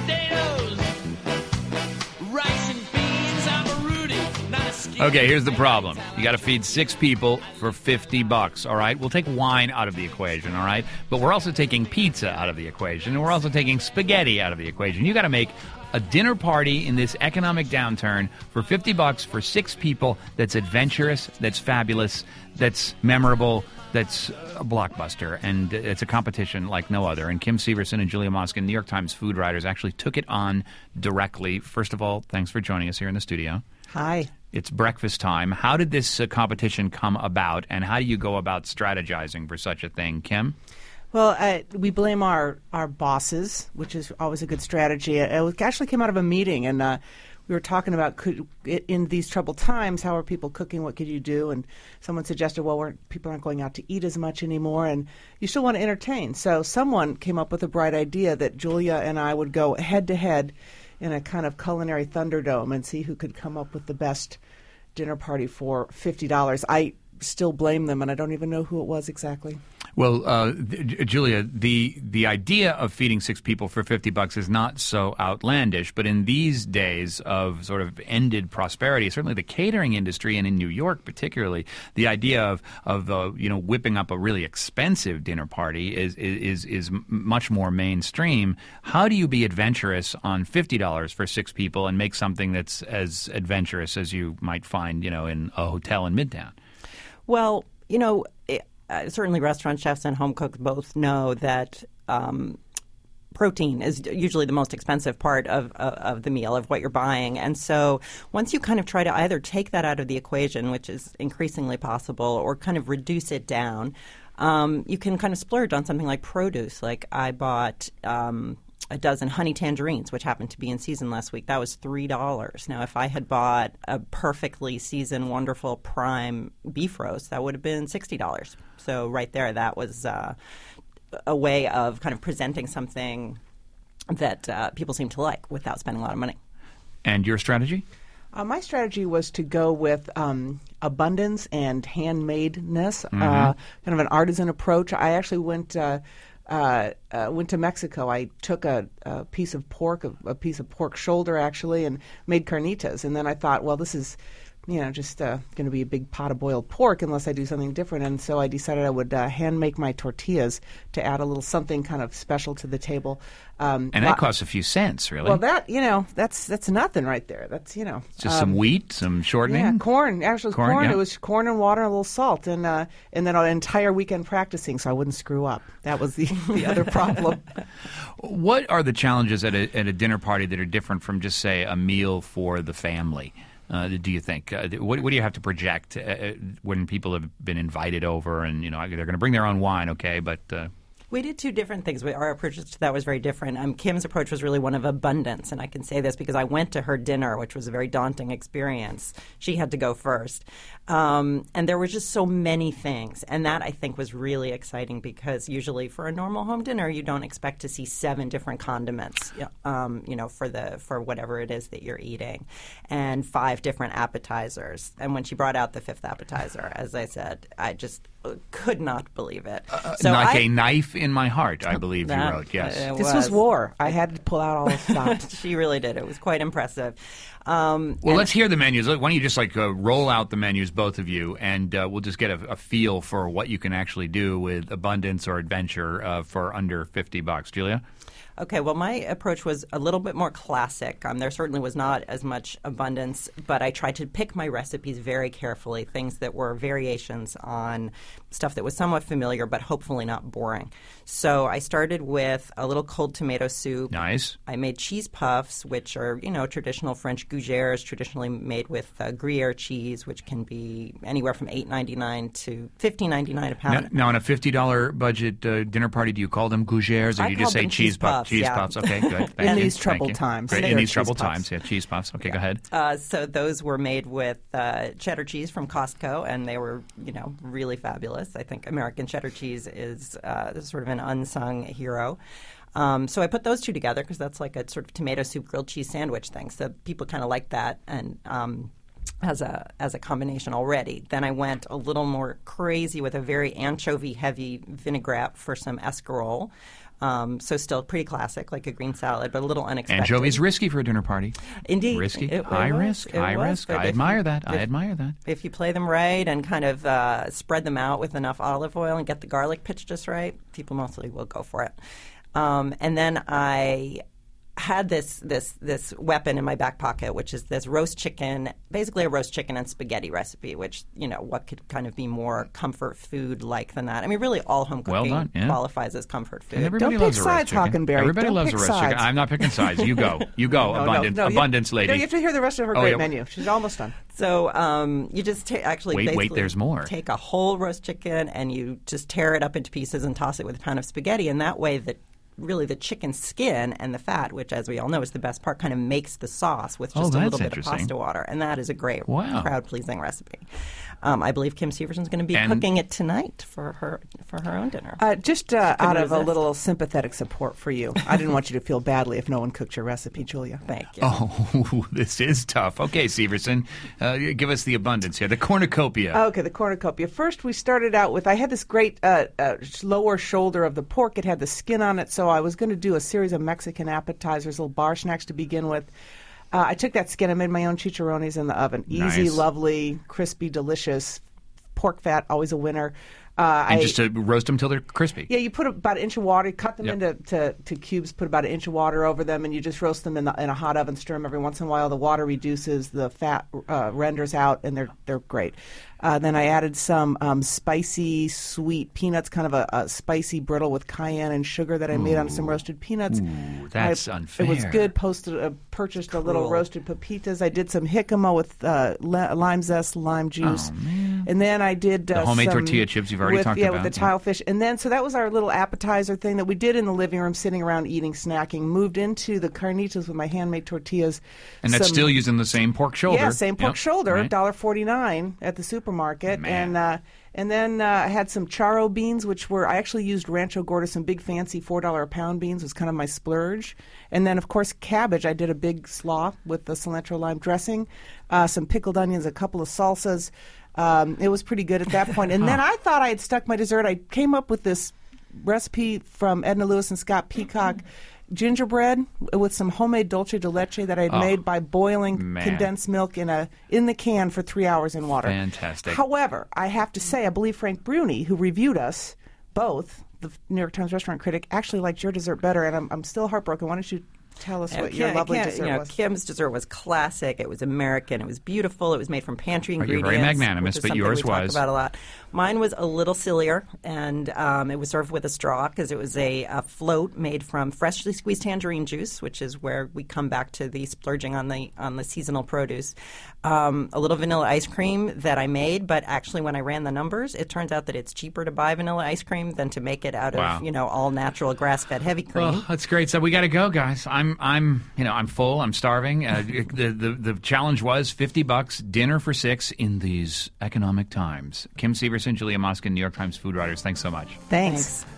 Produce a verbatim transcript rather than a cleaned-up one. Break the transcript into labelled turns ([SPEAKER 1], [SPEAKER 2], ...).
[SPEAKER 1] potatoes, rice and beans. I'm a Rudy, not a skinny.
[SPEAKER 2] Okay, here's the problem. You got to feed six people for fifty bucks, all right? We'll take wine out of the equation, all right? But we're also taking pizza out of the equation, and we're also taking spaghetti out of the equation. You got to make a dinner party in this economic downturn for fifty bucks for six people that's adventurous, that's fabulous, that's memorable, that's a blockbuster, and it's a competition like no other. And Kim Severson and Julia Moskin, New York Times food writers, actually took it on directly. First of all, thanks for joining us here in the studio.
[SPEAKER 3] Hi.
[SPEAKER 2] It's breakfast time. How did this uh, competition come about, and how do you go about strategizing for such a thing, Kim?
[SPEAKER 3] Well, uh, we blame our, our bosses, which is always a good strategy. It actually came out of a meeting, and uh, we were talking about could, in these troubled times, how are people cooking, what could you do? And someone suggested, well, we're, people aren't going out to eat as much anymore, and you still want to entertain. So someone came up with a bright idea that Julia and I would go head-to-head in a kind of culinary Thunderdome and see who could come up with the best dinner party for fifty dollars. I still blame them, and I don't even know who it was exactly.
[SPEAKER 2] Well, uh, th- Julia, the the idea of feeding six people for fifty bucks is not so outlandish, but in these days of sort of ended prosperity, certainly the catering industry, and in New York particularly, the idea of of uh, you know whipping up a really expensive dinner party is is is much more mainstream. How do you be adventurous on fifty dollars for six people and make something that's as adventurous as you might find, you know, in a hotel in Midtown?
[SPEAKER 4] Well, you know. It- Uh, certainly restaurant chefs and home cooks both know that um, protein is usually the most expensive part of, of, of the meal, of what you're buying. And so once you kind of try to either take that out of the equation, which is increasingly possible, or kind of reduce it down, um, you can kind of splurge on something like produce. Like I bought um, a dozen honey tangerines, which happened to be in season last week. That was three dollars. Now, if I had bought a perfectly seasoned, wonderful prime beef roast, that would have been sixty dollars. So right there, that was uh, a way of kind of presenting something that uh, people seem to like without spending a lot of money.
[SPEAKER 2] And your strategy?
[SPEAKER 3] Uh, my strategy was to go with um, abundance and handmadeness,
[SPEAKER 2] Mm-hmm.
[SPEAKER 3] uh, kind of an artisan approach. I actually went uh, uh, uh, went to Mexico. I took a, a piece of pork, a, a piece of pork shoulder actually, and made carnitas. And then I thought, well, this is you know, just uh, going to be a big pot of boiled pork unless I do something different. And so I decided I would uh, hand make my tortillas to add a little something kind of special to the table. Um,
[SPEAKER 2] and that uh, costs a few cents, really.
[SPEAKER 3] Well, that, you know, that's that's nothing right there. That's, you know.
[SPEAKER 2] Just
[SPEAKER 3] um,
[SPEAKER 2] some wheat, some shortening?
[SPEAKER 3] Yeah, corn. Actually, it was corn. corn.
[SPEAKER 2] Yeah.
[SPEAKER 3] It was corn and water and a little salt. And uh, and then an entire weekend practicing so I wouldn't screw up. That was the, the other problem.
[SPEAKER 2] What are the challenges at a, at a dinner party that are different from just, say, a meal for the family? Uh, do you think? Uh, what, what do you have to project uh, when people have been invited over and, you know, they're going to bring their own wine, okay, but... Uh,
[SPEAKER 4] We did two different things. Our approach to that was very different. Um, Kim's approach was really one of abundance, and I can say this because I went to her dinner, which was a very daunting experience. She had to go first. Um, and there were just so many things, and that, I think, was really exciting because usually for a normal home dinner, you don't expect to see seven different condiments, um, you know, for the for whatever it is that you're eating, and five different appetizers. And when she brought out the fifth appetizer, as I said, I just could not believe it.
[SPEAKER 2] Uh,
[SPEAKER 4] so
[SPEAKER 2] like
[SPEAKER 4] I,
[SPEAKER 2] a knife in my heart, I believe
[SPEAKER 4] that,
[SPEAKER 2] you wrote, yes.
[SPEAKER 4] Uh,
[SPEAKER 3] This
[SPEAKER 4] was.
[SPEAKER 3] was war. I had to pull out all the stops.
[SPEAKER 4] She really did. It was quite impressive. Um,
[SPEAKER 2] well,
[SPEAKER 4] and-
[SPEAKER 2] let's hear the menus. Why don't you just like uh, roll out the menus, both of you, and uh, we'll just get a, a feel for what you can actually do with abundance or adventure uh, for under fifty bucks. Julia?
[SPEAKER 4] Okay, well, my approach was a little bit more classic. Um, there certainly was not as much abundance, but I tried to pick my recipes very carefully, things that were variations on stuff that was somewhat familiar but hopefully not boring. So I started with a little cold tomato soup.
[SPEAKER 2] Nice.
[SPEAKER 4] I made cheese puffs, which are, you know, traditional French gougères, traditionally made with uh, Gruyere cheese, which can be anywhere from eight ninety-nine to fifteen ninety-nine a pound.
[SPEAKER 2] Now, now on a fifty dollars budget uh, dinner party, do you call them gougères, or
[SPEAKER 4] I
[SPEAKER 2] do you just
[SPEAKER 4] called
[SPEAKER 2] say
[SPEAKER 4] them
[SPEAKER 2] cheese
[SPEAKER 4] cheese
[SPEAKER 2] puffs?
[SPEAKER 4] puffs,
[SPEAKER 2] Cheese
[SPEAKER 4] yeah.
[SPEAKER 2] puffs, okay, good. Thank
[SPEAKER 3] In
[SPEAKER 2] you.
[SPEAKER 3] these
[SPEAKER 2] Thank
[SPEAKER 3] troubled
[SPEAKER 2] you.
[SPEAKER 3] times.
[SPEAKER 2] Great.
[SPEAKER 3] They
[SPEAKER 2] In
[SPEAKER 3] are
[SPEAKER 2] these
[SPEAKER 3] cheese
[SPEAKER 2] troubled
[SPEAKER 3] puffs.
[SPEAKER 2] times, yeah, cheese puffs. Okay, go ahead.
[SPEAKER 4] Uh, so those were made with uh, cheddar cheese from Costco, and they were, you know, really fabulous. I think American cheddar cheese is uh, sort of an unsung hero. Um, so I put those two together because that's like a sort of tomato soup grilled cheese sandwich thing. So people kind of like that, and um, as a as a combination already. Then I went a little more crazy with a very anchovy-heavy vinaigrette for some escarole. Um, so still pretty classic, like a green salad, but a little unexpected.
[SPEAKER 2] Anchovies risky for a dinner party.
[SPEAKER 4] Indeed.
[SPEAKER 2] Risky.
[SPEAKER 4] It- it
[SPEAKER 2] high
[SPEAKER 4] was,
[SPEAKER 2] risk.
[SPEAKER 4] it
[SPEAKER 2] High
[SPEAKER 4] was,
[SPEAKER 2] risk.
[SPEAKER 4] but
[SPEAKER 2] I
[SPEAKER 4] if
[SPEAKER 2] admire
[SPEAKER 4] you-
[SPEAKER 2] that. I
[SPEAKER 4] if-
[SPEAKER 2] admire that.
[SPEAKER 4] If you play them right and kind of uh, spread them out with enough olive oil and get the garlic pitch just right, people mostly will go for it. Um, and then I had this this this weapon in my back pocket, which is this roast chicken, basically a roast chicken and spaghetti recipe, which, you know, what could kind of be more comfort food like than that? I mean, really all home
[SPEAKER 2] Well
[SPEAKER 4] cooking
[SPEAKER 2] done, yeah.
[SPEAKER 4] qualifies as comfort food.
[SPEAKER 2] And everybody
[SPEAKER 3] Don't
[SPEAKER 2] loves
[SPEAKER 3] pick
[SPEAKER 2] a roast
[SPEAKER 3] sides,
[SPEAKER 2] chicken.
[SPEAKER 3] Hockenberry.
[SPEAKER 2] Everybody
[SPEAKER 3] Don't
[SPEAKER 2] loves
[SPEAKER 3] pick
[SPEAKER 2] a roast chicken.
[SPEAKER 3] sides.
[SPEAKER 2] I'm not picking sides. You go. You go.
[SPEAKER 3] No, no,
[SPEAKER 2] abundance,
[SPEAKER 3] no, you-
[SPEAKER 2] abundance, lady.
[SPEAKER 3] No, you have to hear the rest of her
[SPEAKER 2] Oh,
[SPEAKER 3] great
[SPEAKER 2] yeah.
[SPEAKER 3] menu. She's almost done.
[SPEAKER 4] So um, you just ta- actually
[SPEAKER 2] Wait, wait,
[SPEAKER 4] basically
[SPEAKER 2] there's more.
[SPEAKER 4] take a whole roast chicken and you just tear it up into pieces and toss it with a pound of spaghetti, and that way the really the chicken skin and the fat, which as we all know is the best part, kind of makes the sauce with
[SPEAKER 2] Oh,
[SPEAKER 4] just a
[SPEAKER 2] that's
[SPEAKER 4] little bit of
[SPEAKER 2] interesting.
[SPEAKER 4] pasta water, and that is a great
[SPEAKER 2] Wow.
[SPEAKER 4] crowd-pleasing recipe. Um, I believe Kim Severson's going to be
[SPEAKER 2] And-
[SPEAKER 4] cooking it tonight for her for her own dinner.
[SPEAKER 3] Uh, just uh,
[SPEAKER 4] couldn't
[SPEAKER 3] out of a
[SPEAKER 4] resist.
[SPEAKER 3] little sympathetic support for you. I didn't want you to feel badly if no one cooked your recipe, Julia.
[SPEAKER 4] Thank you.
[SPEAKER 2] Oh, this is tough. Okay, Severson, uh, give us the abundance here. The cornucopia.
[SPEAKER 3] Okay, the cornucopia. First, we started out with, I had this great uh, uh, lower shoulder of the pork. It had the skin on it, so I was going to do a series of Mexican appetizers, little bar snacks to begin with. Uh, I took that skin, I made my own chicharrones in the oven. Easy,
[SPEAKER 2] Nice.
[SPEAKER 3] lovely, crispy, delicious. Pork fat, always a winner. Uh,
[SPEAKER 2] and
[SPEAKER 3] I,
[SPEAKER 2] just to roast them till they're crispy.
[SPEAKER 3] Yeah, you put about an inch of water, cut them
[SPEAKER 2] Yep.
[SPEAKER 3] into to, to cubes, put about an inch of water over them, and you just roast them in, the, in a hot oven. Stir them every once in a while. The water reduces, the fat uh, renders out, and they're they're great. Uh, then I added some um, spicy, sweet peanuts, kind of a, a spicy brittle with cayenne and sugar that I made on some roasted peanuts.
[SPEAKER 2] Ooh, that's
[SPEAKER 3] I-
[SPEAKER 2] unfair.
[SPEAKER 3] It was good. Posted, uh, purchased a little
[SPEAKER 4] Cruel.
[SPEAKER 3] roasted pepitas. I did some jicama with uh, li- lime zest, lime juice,
[SPEAKER 2] Oh, man.
[SPEAKER 3] and then I did uh,
[SPEAKER 2] The homemade
[SPEAKER 3] some
[SPEAKER 2] tortilla chips you've already
[SPEAKER 3] with,
[SPEAKER 2] talked
[SPEAKER 3] yeah,
[SPEAKER 2] about,
[SPEAKER 3] with the
[SPEAKER 2] yeah.
[SPEAKER 3] tile fish. And then, so that was our little appetizer thing that we did in the living room, sitting around eating, snacking. Moved into the carnitas with my handmade tortillas.
[SPEAKER 2] And that's
[SPEAKER 3] Some-
[SPEAKER 2] still using the same pork shoulder.
[SPEAKER 3] Yeah, same pork
[SPEAKER 2] Yep.
[SPEAKER 3] shoulder,
[SPEAKER 2] Right.
[SPEAKER 3] one dollar forty-nine at the supermarket.
[SPEAKER 2] Man.
[SPEAKER 3] And uh, and then uh, I had some charro beans, which were, I actually used Rancho Gordo, some big fancy four dollars a pound beans was kind of my splurge. And then, of course, cabbage. I did a big slaw with the cilantro lime dressing, uh, some pickled onions, a couple of salsas. Um, it was pretty good at that point. And then I thought I had stuck my dessert. I came up with this recipe from Edna Lewis and Scott Peacock. Gingerbread with some homemade dulce de leche that I had
[SPEAKER 2] Oh,
[SPEAKER 3] made by boiling
[SPEAKER 2] man.
[SPEAKER 3] condensed milk in a in the can for three hours in water.
[SPEAKER 2] Fantastic.
[SPEAKER 3] However, I have to say, I believe Frank Bruni, who reviewed us both, the New York Times restaurant critic, actually liked your dessert better, and I'm I'm still heartbroken. Why don't you tell us
[SPEAKER 4] Yeah,
[SPEAKER 3] what your
[SPEAKER 4] Kim-
[SPEAKER 3] lovely
[SPEAKER 4] Kim-
[SPEAKER 3] dessert
[SPEAKER 4] you know,
[SPEAKER 3] was?
[SPEAKER 4] Kim's dessert was classic. It was American. It was beautiful. It was made from pantry
[SPEAKER 2] Oh, you're
[SPEAKER 4] ingredients.
[SPEAKER 2] very magnanimous,
[SPEAKER 4] which is
[SPEAKER 2] but
[SPEAKER 4] something
[SPEAKER 2] yours
[SPEAKER 4] we talk
[SPEAKER 2] was.
[SPEAKER 4] about a lot. Mine was a little sillier, and um, it was served with a straw because it was a, a float made from freshly squeezed tangerine juice, which is where we come back to the splurging on the on the seasonal produce. Um, a little vanilla ice cream that I made, but actually when I ran the numbers, it turns out that it's cheaper to buy vanilla ice cream than to make it out
[SPEAKER 2] Wow.
[SPEAKER 4] of you know all natural grass fed heavy cream.
[SPEAKER 2] Well, that's great. So we got to go, guys. I'm, I'm, you know, I'm full. I'm starving. Uh, the, the, the challenge was fifty bucks, dinner for six in these economic times. Kim Severson, Julia Moskin, New York Times food writers. Thanks so much.
[SPEAKER 3] Thanks.
[SPEAKER 4] Thanks.